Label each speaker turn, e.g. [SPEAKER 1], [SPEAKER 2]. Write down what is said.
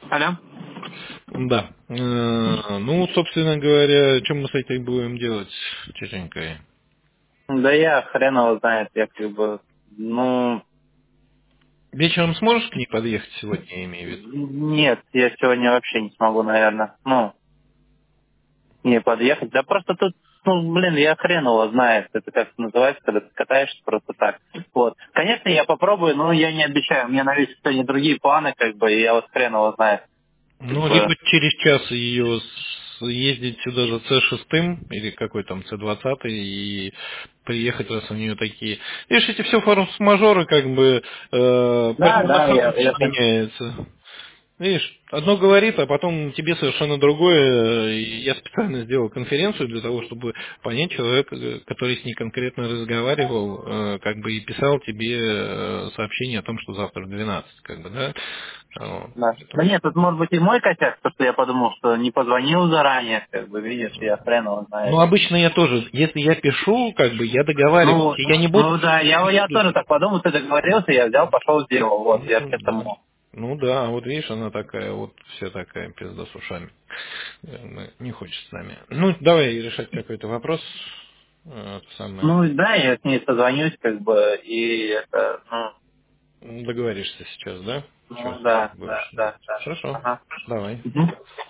[SPEAKER 1] Алло.
[SPEAKER 2] Да. Ну, собственно говоря, чем мы с этой будем делать, тетенькой?
[SPEAKER 1] Да я хрен его знает, я как бы, ну,
[SPEAKER 2] Вечером сможешь к ней подъехать сегодня, я имею в виду?
[SPEAKER 1] нет, я сегодня вообще не смогу, наверное, ну, не подъехать. Да просто тут, ну, блин, я хрен его знает, это как называется, когда ты катаешься просто так. Вот. Конечно, я попробую, но я не обещаю, у меня на вечер сегодня другие планы, как бы, и я вот хрен его знает, как
[SPEAKER 2] Ну,
[SPEAKER 1] бы.
[SPEAKER 2] либо через час ее ездить сюда за С6 или какой там С20 и приехать, раз у нее такие. Видишь, эти все форс-мажоры, как бы
[SPEAKER 1] Да,
[SPEAKER 2] прямо на
[SPEAKER 1] да,
[SPEAKER 2] ходу
[SPEAKER 1] я
[SPEAKER 2] все меняется. Видишь, одно говорит, а потом тебе совершенно другое. И я специально сделал конференцию для того, чтобы понять человека, который с ней конкретно разговаривал, как бы и писал тебе сообщение о том, что завтра в 12, как бы, да. Вот.
[SPEAKER 1] да. Да
[SPEAKER 2] Поэтому,
[SPEAKER 1] нет, тут может быть и мой косяк, то, что я подумал, что не позвонил заранее, как бы, видишь, я хрен его знает.
[SPEAKER 2] ну, обычно я тоже, если я пишу, как бы я договариваюсь,
[SPEAKER 1] Ну,
[SPEAKER 2] я не буду,
[SPEAKER 1] ну да, я тоже так подумал, ты договорился, я взял, пошел, сделал. Вот, я к
[SPEAKER 2] ну, да.
[SPEAKER 1] этому.
[SPEAKER 2] Ну да, а вот видишь, она такая, вот вся такая пизда с ушами. Не хочет с нами. Ну, давай решать какой-то вопрос. Это самое.
[SPEAKER 1] Ну да, я с ней созвонюсь, как бы, и это,
[SPEAKER 2] Договоришься сейчас, да? Что
[SPEAKER 1] ну да, да,
[SPEAKER 2] будешь
[SPEAKER 1] да,
[SPEAKER 2] делать?
[SPEAKER 1] да.
[SPEAKER 2] Хорошо.
[SPEAKER 1] Ага.
[SPEAKER 2] Давай.
[SPEAKER 1] Мгм.